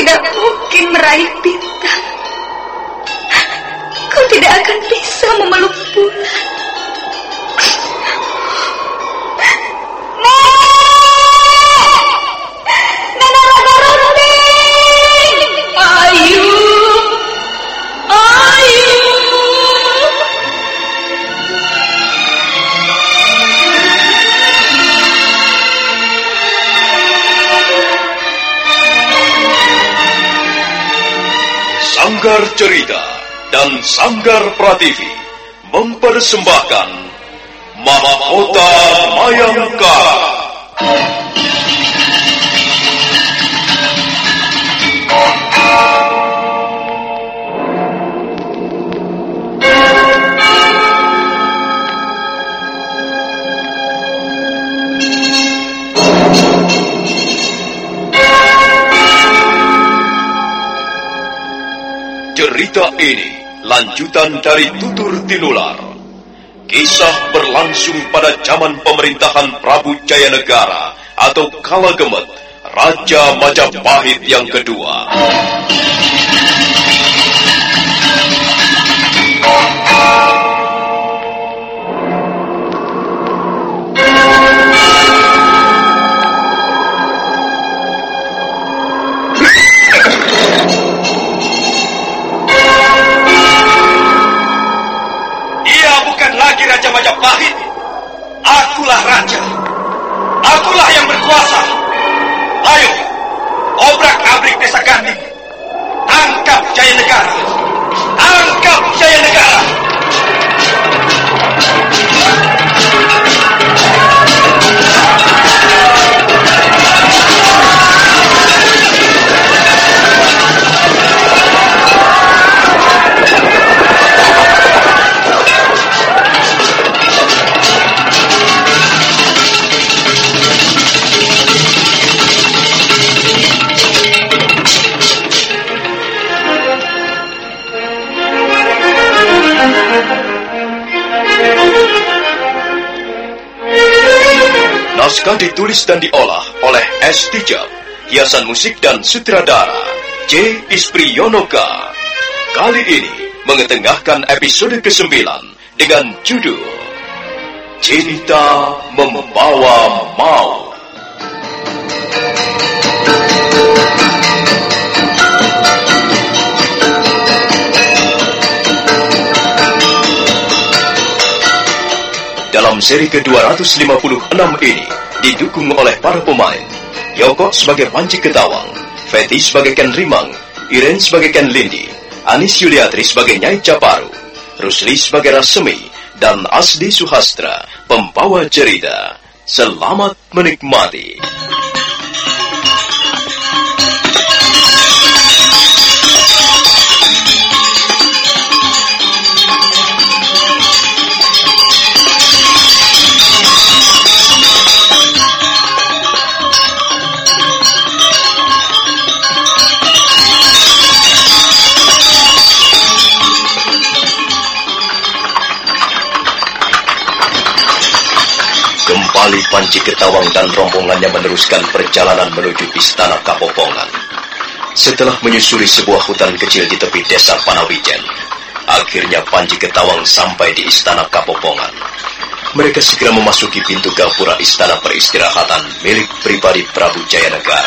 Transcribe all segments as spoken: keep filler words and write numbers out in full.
tidak mungkin meraih bintang. Kau tidak akan bisa memeluk bulan. Ayu, ayu. Sanggar Cerita dan Sanggar Prativi mempersembahkan Mahkota Mayangkara. Cerita ini lanjutan dari Tutur Tinular. Kisah berlangsung pada zaman pemerintahan Prabu Jayanegara atau Kala Gemet, Raja Majapahit yang kedua. Raja Majapahit, akulah raja, akulah yang berkuasa. Ayo, obrak-abrik desa Ganding, tangkap Jayanegara, tangkap Jayanegara. Naskah ditulis dan diolah oleh S. Tijab, hiasan musik dan sutradara J. Ispriyonoka. Kali ini mengetengahkan episode kesembilan dengan judul Cinta Membawa Maut. Dalam seri ke dua ratus lima puluh enam ini didukung oleh para pemain Yoko sebagai Panji Ketawang, Feti sebagai Ken Rimang, Iren sebagai Ken Lindi, Anis Yuliatri sebagai Nyai Caparu, Rusli sebagai Rasemi, dan Asdi Suhastra, pembawa cerita. Selamat menikmati. Kembali Panji Ketawang dan rombongannya meneruskan perjalanan menuju Istana Kapopongan. Setelah menyusuri sebuah hutan kecil di tepi desa Panawijen, akhirnya Panji Ketawang sampai di Istana Kapopongan. Mereka segera memasuki pintu gapura istana peristirahatan milik pribadi Prabu Jayanegara.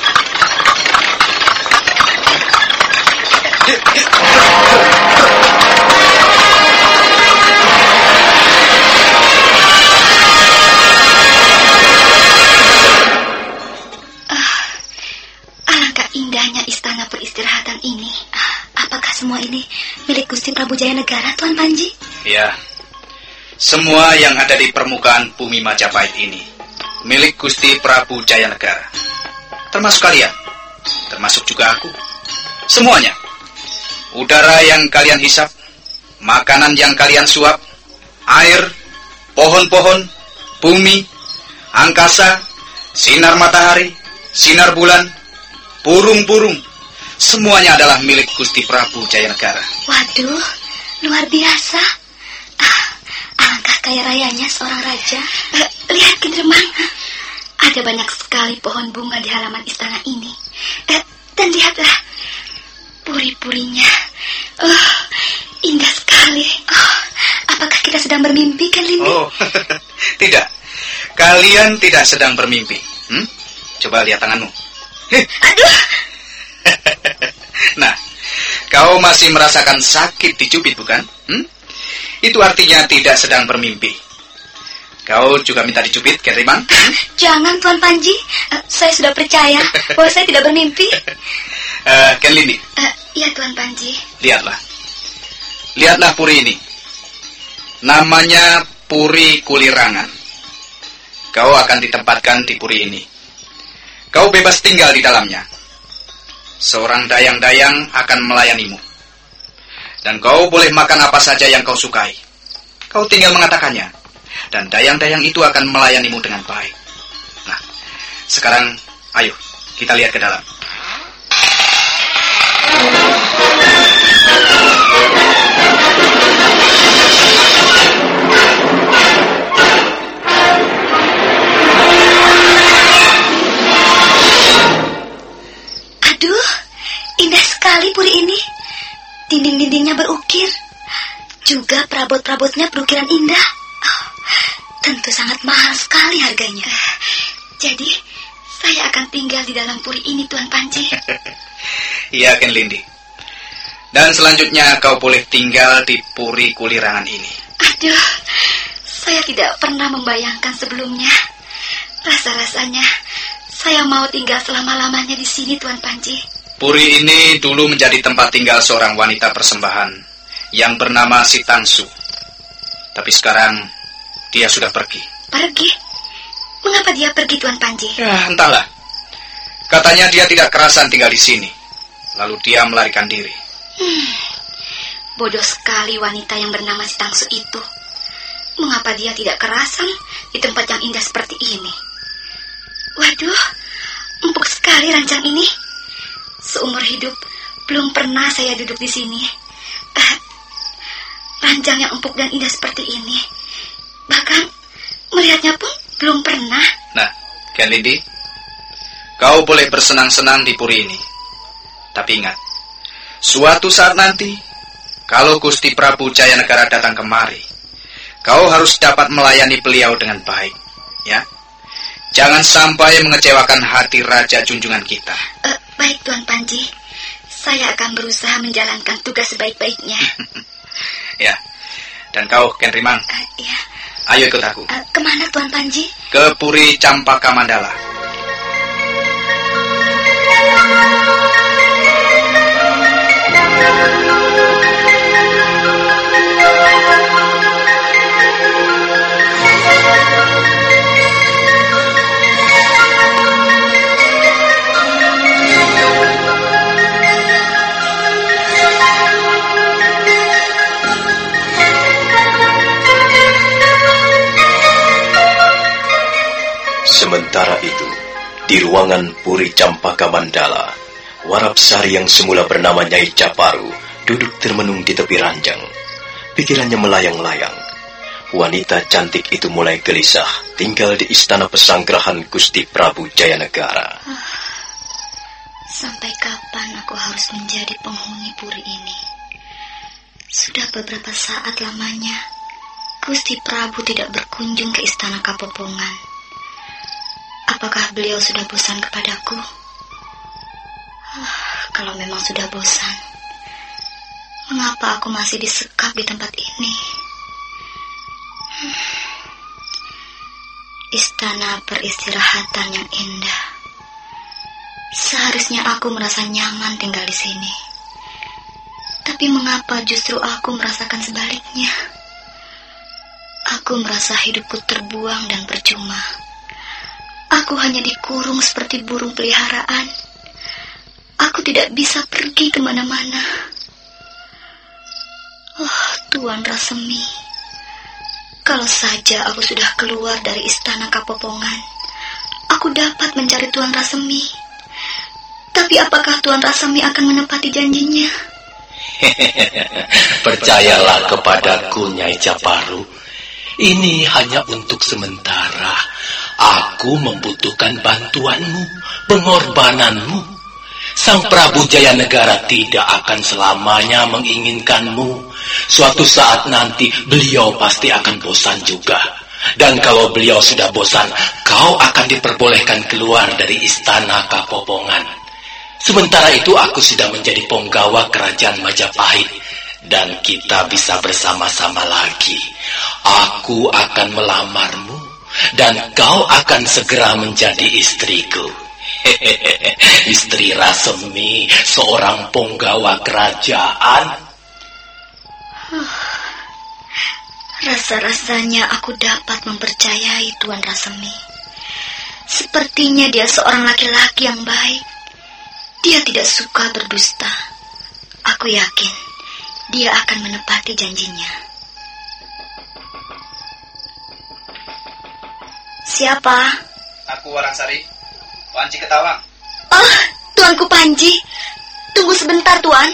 Istana peristirahatan ini, apakah semua ini milik Gusti Prabu Jayanegara, Tuan Panji? Ya, semua yang ada di permukaan bumi Majapahit ini milik Gusti Prabu Jayanegara. Termasuk kalian, termasuk juga aku. Semuanya. Udara yang kalian hisap, makanan yang kalian suap, air, pohon-pohon, bumi, angkasa, sinar matahari, sinar bulan, burung-burung, semuanya adalah milik Gusti Prabu Jayanegara. Waduh, luar biasa. Ah, alangkah kaya rayanya seorang raja. Uh, lihat Kindermang, ada banyak sekali pohon bunga di halaman istana ini. Uh, dan lihatlah purinya. Oh, indah sekali. Oh, apakah kita sedang bermimpi, Ken Lindi? Oh, tidak. Kalian tidak sedang bermimpi. Hmm? Coba lihat tanganmu. Aduh. Nah, kau masih merasakan sakit dicubit, bukan? Hmm? Itu artinya tidak sedang bermimpi. Kau juga minta dicubit, Ken Rimang? Hmm? Jangan, Tuan Panji. Uh, saya sudah percaya bahwa saya tidak bermimpi. uh, Ken Lindi. Uh, ya, Tuan Panji. Lihatlah. Lihatlah puri ini. Namanya Puri Kulirangan. Kau akan ditempatkan di puri ini. Kau bebas tinggal di dalamnya. Seorang dayang-dayang akan melayanimu. Dan kau boleh makan apa saja yang kau sukai. Kau tinggal mengatakannya. Dan dayang-dayang itu akan melayanimu dengan baik. Nah, sekarang ayo kita lihat ke dalam. Aduh, indah sekali puri ini. Dinding-dindingnya berukir. Juga perabot-perabotnya berukiran indah. Oh, tentu sangat mahal sekali harganya. Jadi, saya akan tinggal di dalam puri ini, Tuan Panji. Iya, Ken Lindi. Dan selanjutnya kau boleh tinggal di Puri Kulirangan ini. Aduh, saya tidak pernah membayangkan sebelumnya. Rasa-rasanya saya mau tinggal selama-lamanya di sini, Tuan Panji. Puri ini dulu menjadi tempat tinggal seorang wanita persembahan yang bernama Si Tangsu. Tapi sekarang dia sudah pergi. Pergi? Mengapa dia pergi, Tuan Panji? Ya, entahlah. Katanya dia tidak kerasan tinggal di sini. Lalu dia melarikan diri. Hmm, bodoh sekali wanita yang bernama Si Tangsu itu. Mengapa dia tidak kerasan di tempat yang indah seperti ini? Waduh, empuk sekali ranjang ini. Seumur hidup belum pernah saya duduk di sini. Uh, ranjang yang empuk dan indah seperti ini. Bahkan melihatnya pun belum pernah. Nah, Ken Lindi, kau boleh bersenang-senang di puri ini. Tapi ingat, suatu saat nanti, kalau Gusti Prabu Jayanegara datang kemari, kau harus dapat melayani beliau dengan baik, ya. Jangan sampai mengecewakan hati Raja junjungan kita. Uh, baik, Tuan Panji. Saya akan berusaha menjalankan tugas sebaik-baiknya. Ya, dan kau, Ken Rimang. Uh, ya. Ayo ikut aku. Uh, kemana, Tuan Panji? Ke Puri Campaka Mandala. Sementara itu, di ruangan Puri Campaka Mandala, Warapsari yang semula bernama Nyai Caparu duduk termenung di tepi ranjang. Pikirannya melayang-layang. Wanita cantik itu mulai gelisah tinggal di istana pesanggrahan Gusti Prabu Jayanegara. Oh, sampai kapan aku harus menjadi penghuni puri ini? Sudah beberapa saat lamanya Gusti Prabu tidak berkunjung ke istana Kapopongan. Apakah beliau sudah bosan kepadaku? Oh, kalau memang sudah bosan, mengapa aku masih disekap di tempat ini? Hmm. Istana peristirahatan yang indah. Seharusnya aku merasa nyaman tinggal di sini. Tapi mengapa justru aku merasakan sebaliknya? Aku merasa hidupku terbuang dan percuma. Aku hanya dikurung seperti burung peliharaan. Aku tidak bisa pergi kemana-mana. Oh, Tuan Rasemi. Kalau saja aku sudah keluar dari istana Kapopongan, aku dapat mencari Tuan Rasemi. Tapi apakah Tuan Rasemi akan menepati janjinya? Percayalah kepadaku, Nyai Caparu. Ini hanya untuk sementara. Aku membutuhkan bantuanmu, pengorbananmu. Sang Prabu Jayanegara tidak akan selamanya menginginkanmu. Suatu saat nanti beliau pasti akan bosan juga. Dan kalau beliau sudah bosan, kau akan diperbolehkan keluar dari istana Kapopongan. Sementara itu aku sudah menjadi penggawa kerajaan Majapahit. Dan kita bisa bersama-sama lagi. Aku akan melamarmu. Dan kau akan segera menjadi istriku. Hehehe, istri Rasemi, seorang penggawa kerajaan. Huh. Rasa-rasanya aku dapat mempercayai Tuan Rasemi. Sepertinya dia seorang laki-laki yang baik. Dia tidak suka berdusta. Aku yakin dia akan menepati janjinya. Siapa? Aku Warangsari, Panji Ketawang. Oh, Tuanku Panji. Tunggu sebentar, Tuan.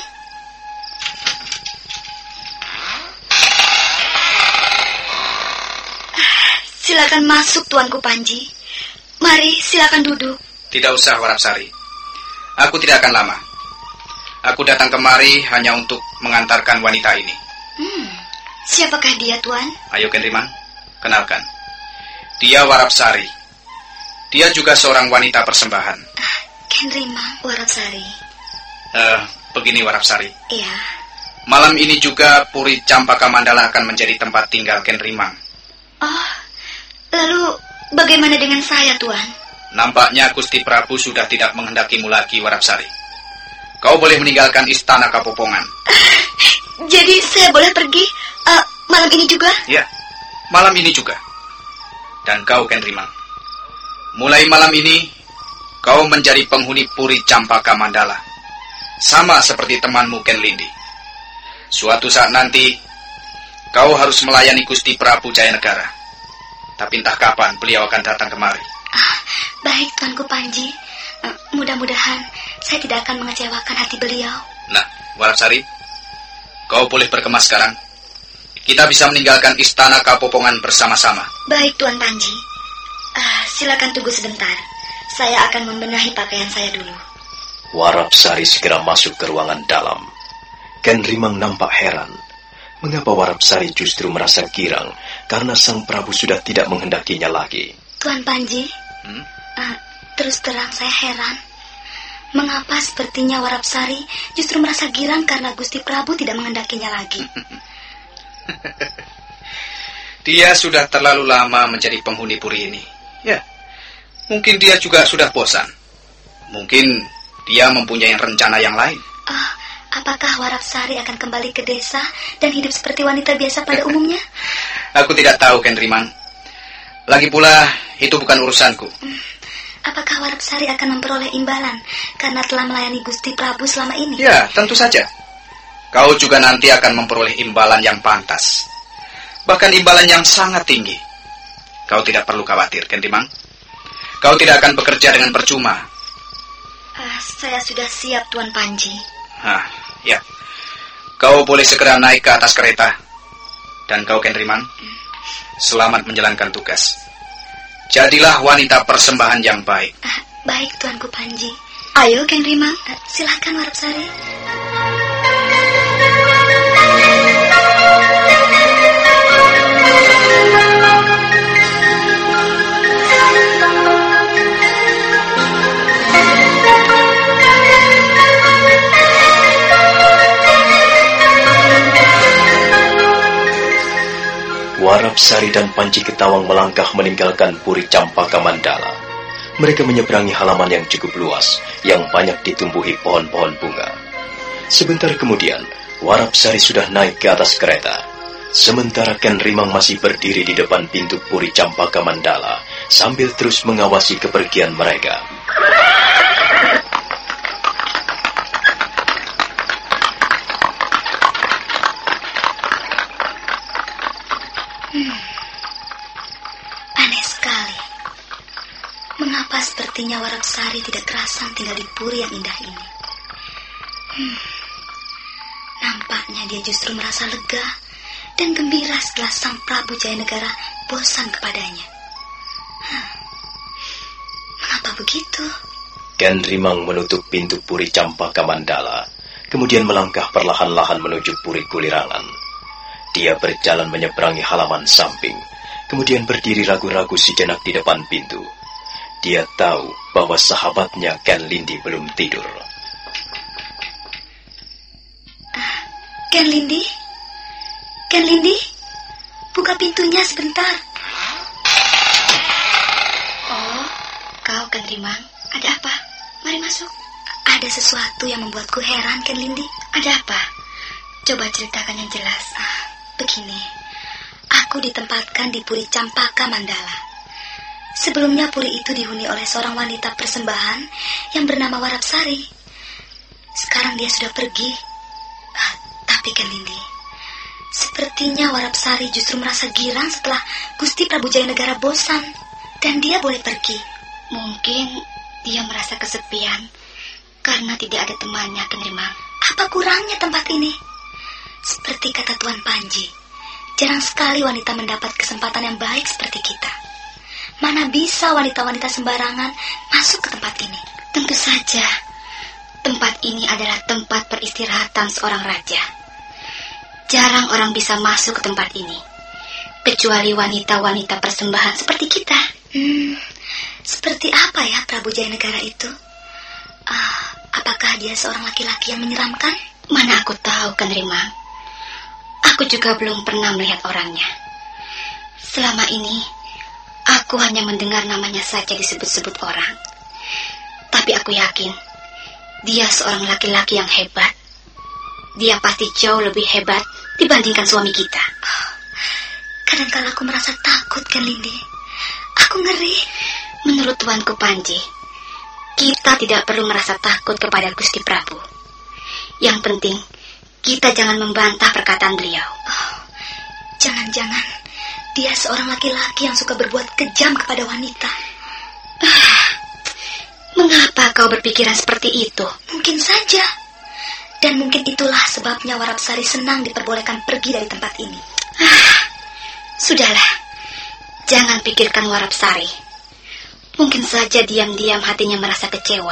Silakan masuk, Tuanku Panji. Mari, silakan duduk. Tidak usah, Warangsari. Aku tidak akan lama. Aku datang kemari hanya untuk mengantarkan wanita ini. Hmm, siapakah dia, Tuan? Ayo, Kenriman, kenalkan. Dia Warapsari. Dia juga seorang wanita persembahan. Ah, Kenriman, Warapsari. Eh, begini Warapsari. Iya. Malam ini juga Puri Campaka Mandala akan menjadi tempat tinggal Kenrimang. Oh, lalu bagaimana dengan saya, Tuan? Nampaknya Gusti Prabu sudah tidak menghendakimu lagi, Warapsari. Kau boleh meninggalkan istana Kapopongan. Uh, jadi saya boleh pergi uh, malam ini juga? Ya, malam ini juga. Dan kau, Kenrimang, mulai malam ini kau menjadi penghuni Puri Campaka Mandala, sama seperti temanmu Ken Lindi. Suatu saat nanti kau harus melayani Gusti Prabu Jayanegara. Tapi entah kapan beliau akan datang kemari. Ah, baik, Tuanku Panji. Uh, mudah-mudahan saya tidak akan mengecewakan hati beliau. Nah, Warapsari, kau boleh berkemas sekarang. Kita bisa meninggalkan istana Kapopongan bersama-sama. Baik, Tuan Panji. Uh, silakan tunggu sebentar. Saya akan membenahi pakaian saya dulu. Warapsari segera masuk ke ruangan dalam. Kenrimang nampak heran. Mengapa Warapsari justru merasa girang karena Sang Prabu sudah tidak menghendakinya lagi? Tuan Panji, hmm? uh, terus terang saya heran. Mengapa sepertinya Warapsari justru merasa girang karena Gusti Prabu tidak menghendakinya lagi? Dia sudah terlalu lama menjadi penghuni puri ini. Ya, mungkin dia juga sudah bosan. Mungkin dia mempunyai rencana yang lain. Oh, apakah Warapsari akan kembali ke desa dan hidup seperti wanita biasa pada umumnya? Aku tidak tahu, Kenrimang. Lagi pula, itu bukan urusanku. Hmm. Apakah Warapsari akan memperoleh imbalan karena telah melayani Gusti Prabu selama ini? Ya, tentu saja. Kau juga nanti akan memperoleh imbalan yang pantas. Bahkan imbalan yang sangat tinggi. Kau tidak perlu khawatir, Kenrimang. Kau tidak akan bekerja dengan percuma. Uh, saya sudah siap, Tuan Panji. Hah, ya. Kau boleh segera naik ke atas kereta. Dan kau, Kenrimang, selamat menjalankan tugas. Jadilah wanita persembahan yang baik. Uh, baik, Tuanku Panji. Ayo, Kenrimang, uh, silakan Warapsari. Warapsari dan Panji Ketawang melangkah meninggalkan Puri Campaka Mandala. Mereka menyeberangi halaman yang cukup luas, yang banyak ditumbuhi pohon-pohon bunga. Sebentar kemudian, Warapsari sudah naik ke atas kereta. Sementara Kenrimang masih berdiri di depan pintu Puri Campaka Mandala, sambil terus mengawasi kepergian mereka. Hmm. Aneh sekali. Mengapa sepertinya Warapsari tidak kerasan tinggal di puri yang indah ini? Hmm. Nampaknya dia justru merasa lega dan gembira setelah Sang Prabu Jayanegara bosan kepadanya. Hmm. Mengapa begitu? Ken Rimang menutup pintu Puri Campaka Mandala, kemudian melangkah perlahan-lahan menuju Puri Kulirangan. Dia berjalan menyeberangi halaman samping, kemudian berdiri ragu-ragu sejenak di depan pintu. Dia tahu bahwa sahabatnya Ken Lindi belum tidur. Uh, Ken Lindi? Ken Lindi? Buka pintunya sebentar. Oh, kau Ken Rimang. Ada apa? Mari masuk. Ada sesuatu yang membuatku heran, Ken Lindi. Ada apa? Coba ceritakan yang jelas. Ah, begini, aku ditempatkan di Puri Campaka Mandala. Sebelumnya puri itu dihuni oleh seorang wanita persembahan yang bernama Warapsari. Sekarang dia sudah pergi. Ah, tapi Ken Lindi, sepertinya Warapsari justru merasa girang setelah Gusti Prabu Jayanegara bosan dan dia boleh pergi. Mungkin dia merasa kesepian karena tidak ada temannya, Ken Rimang. Apa kurangnya tempat ini? Seperti kata Tuan Panji, jarang sekali wanita mendapat kesempatan yang baik seperti kita. Mana bisa wanita-wanita sembarangan masuk ke tempat ini? Tentu saja, tempat ini adalah tempat peristirahatan seorang raja. Jarang orang bisa masuk ke tempat ini, kecuali wanita-wanita persembahan seperti kita. Hmm, seperti apa ya Prabu Jayanegara itu? Ah, apakah dia seorang laki-laki yang menyeramkan? Mana aku tahu, Ken Rimang. Aku juga belum pernah melihat orangnya. Selama ini, aku hanya mendengar namanya saja disebut-sebut orang. Tapi aku yakin, dia seorang laki-laki yang hebat. Dia pasti jauh lebih hebat dibandingkan suami kita. Oh, kadang-kala aku merasa takut, Ken Lindi. Aku ngeri. Menurut Tuanku Panji, kita tidak perlu merasa takut kepada Gusti Prabu. Yang penting, kita jangan membantah perkataan beliau. Oh, jangan-jangan dia seorang laki-laki yang suka berbuat kejam kepada wanita. Ah, mengapa kau berpikiran seperti itu? Mungkin saja. Dan mungkin itulah sebabnya Warapsari senang diperbolehkan pergi dari tempat ini. Ah, sudahlah. Jangan pikirkan Warapsari. Mungkin saja diam-diam hatinya merasa kecewa.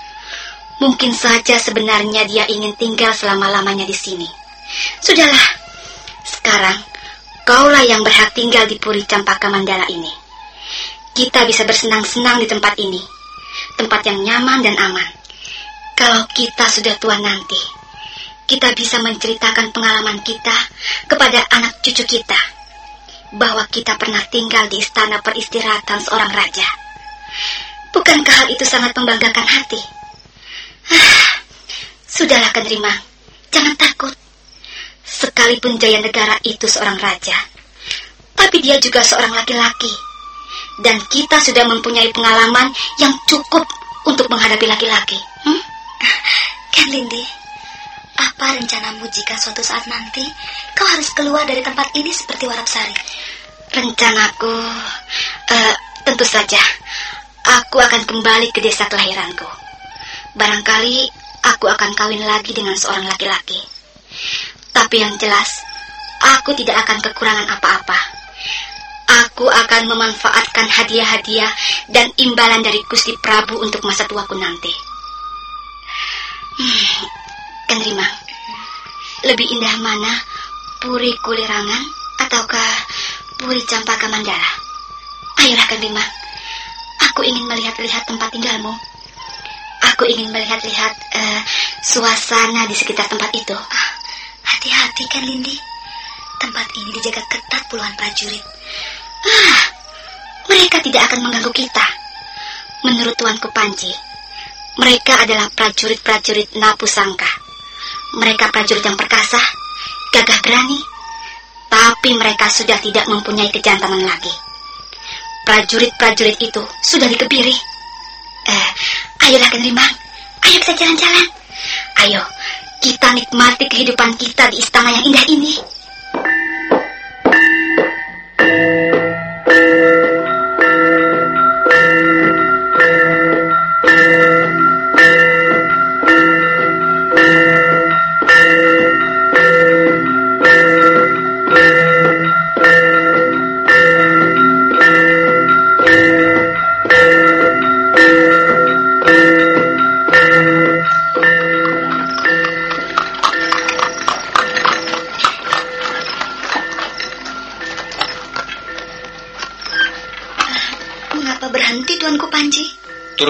Mungkin saja sebenarnya dia ingin tinggal selama-lamanya di sini. Sudahlah. Sekarang, kaulah yang berhak tinggal di Puri Campaka Mandala ini. Kita bisa bersenang-senang di tempat ini. Tempat yang nyaman dan aman. Kalau kita sudah tua nanti, kita bisa menceritakan pengalaman kita kepada anak cucu kita. Bahwa kita pernah tinggal di istana peristirahatan seorang raja. Bukankah hal itu sangat membanggakan hati? Ah, sudahlah Ken Rimang, jangan takut. Sekalipun Jayanegara itu seorang raja, tapi dia juga seorang laki-laki. Dan kita sudah mempunyai pengalaman yang cukup untuk menghadapi laki-laki. Hmm? Ken Lindi, apa rencanamu jika suatu saat nanti kau harus keluar dari tempat ini seperti Warapsari? Rencanaku, uh, tentu saja, aku akan kembali ke desa kelahiranku. Barangkali aku akan kawin lagi dengan seorang laki-laki. Tapi yang jelas, aku tidak akan kekurangan apa-apa. Aku akan memanfaatkan hadiah-hadiah dan imbalan dari Gusti Prabu untuk masa tuaku nanti. Hmm, Ken Rimang, lebih indah mana Puri Kulirangan ataukah Puri Campaka Mandala? Ayolah Ken Rimang, aku ingin melihat-lihat tempat tinggalmu. Aku ingin melihat-lihat uh, suasana di sekitar tempat itu. Ah, hati-hati Ken Lindi, tempat ini dijaga ketat puluhan prajurit. Ah, mereka tidak akan mengganggu kita. Menurut Tuanku Panji, mereka adalah prajurit-prajurit Napusangka. Mereka prajurit yang perkasa, gagah berani, tapi mereka sudah tidak mempunyai kejantanan lagi. Prajurit-prajurit itu sudah dikebiri. Eh, ayolah Ken Rimang, ayo kita jalan-jalan. Ayo, kita nikmati kehidupan kita di istana yang indah ini. Thank you.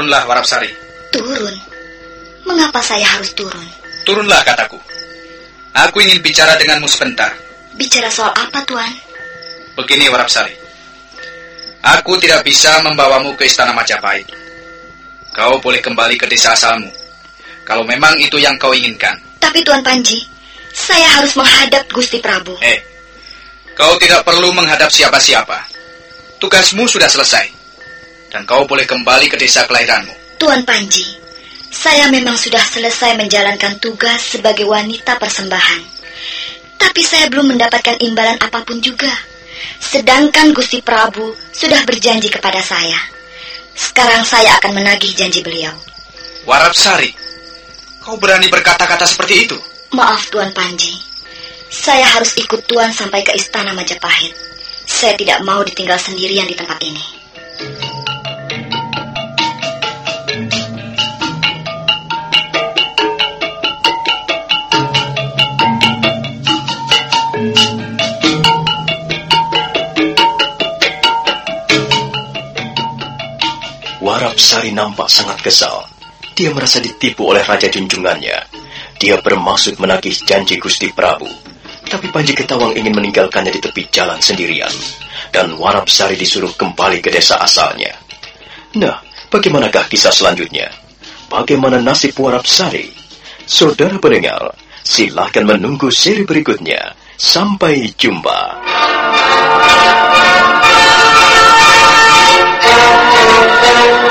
Turunlah, Warapsari. Turun? Mengapa saya harus turun? Turunlah, kataku. Aku ingin bicara denganmu sebentar. Bicara soal apa, Tuan? Begini, Warapsari. Aku tidak bisa membawamu ke istana Majapahit. Kau boleh kembali ke desa asalmu, kalau memang itu yang kau inginkan. Tapi Tuan Panji, saya harus menghadap Gusti Prabu. Eh, kau tidak perlu menghadap siapa-siapa. Tugasmu sudah selesai, dan kau boleh kembali ke desa kelahiranmu. Tuan Panji, saya memang sudah selesai menjalankan tugas sebagai wanita persembahan. Tapi saya belum mendapatkan imbalan apapun juga. Sedangkan Gusti Prabu sudah berjanji kepada saya. Sekarang saya akan menagih janji beliau. Warapsari, kau berani berkata-kata seperti itu? Maaf Tuan Panji, saya harus ikut Tuan sampai ke istana Majapahit. Saya tidak mau ditinggal sendirian di tempat ini. Warapsari nampak sangat kesal. Dia merasa ditipu oleh raja junjungannya. Dia bermaksud menagih janji Gusti Prabu. Tapi Panji Ketawang ingin meninggalkannya di tepi jalan sendirian. Dan Warapsari disuruh kembali ke desa asalnya. Nah, bagaimanakah kisah selanjutnya? Bagaimana nasib Warapsari? Saudara pendengar, silahkan menunggu seri berikutnya. Sampai jumpa.